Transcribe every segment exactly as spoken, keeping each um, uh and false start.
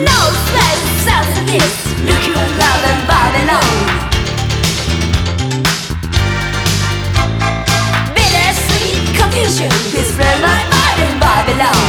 No space, sounds of this. Look you love and Babylon. Bittersweet confusion. This red my mind in Babylon.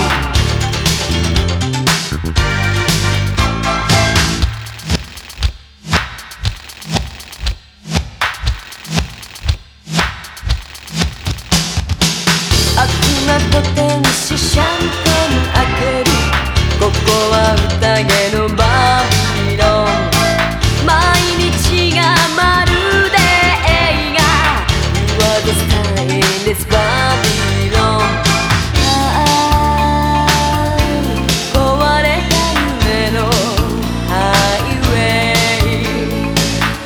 悪魔と天使シャンパン開ける。ここは宴のバビロン。毎日がまるで映画。You are the star in this Babylon。壊れた夢のハイウェイ。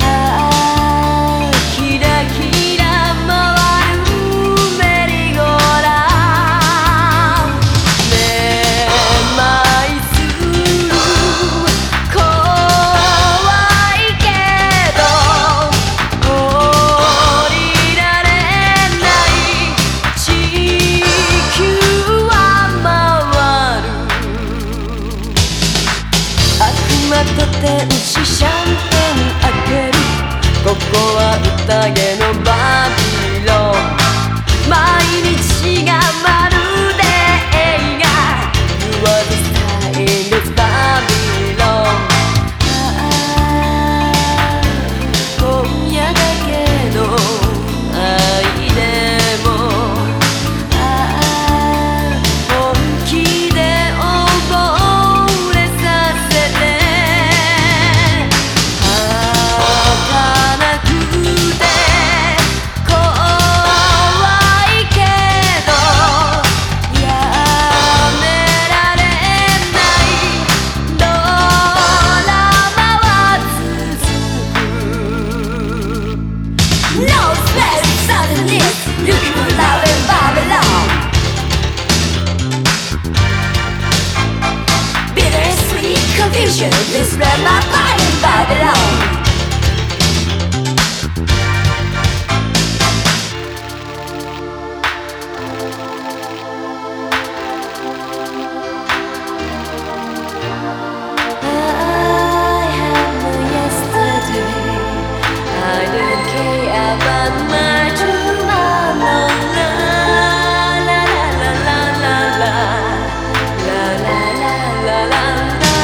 キラキラ回るメリーゴーランド。天使シャンパン開ける。ここは宴のバビロン。毎日がまるで映画。You are the star in this Babylon。今夜だけの愛でも本気で溺れさせて。Confusion, this red my mind in Babylon. I have no yesterday. I don't care about my tomorrow. La la la la la la la la la la la.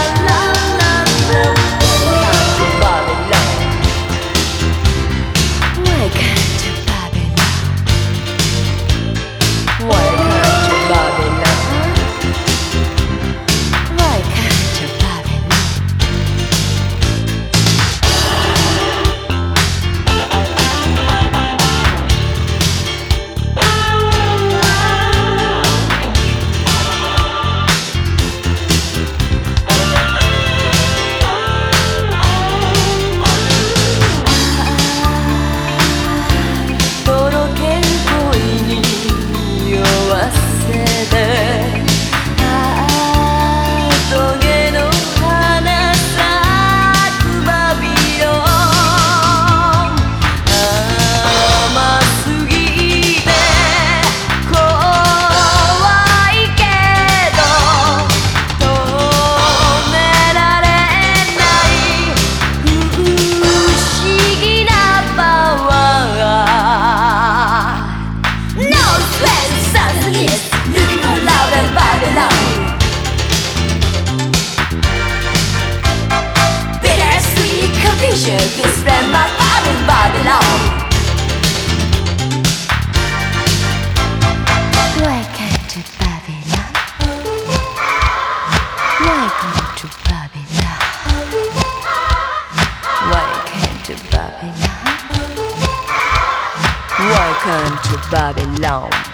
This red my mind in Babylon. Welcome to Babylon. Welcome to Babylon. Welcome to Babylon. Welcome to Babylon.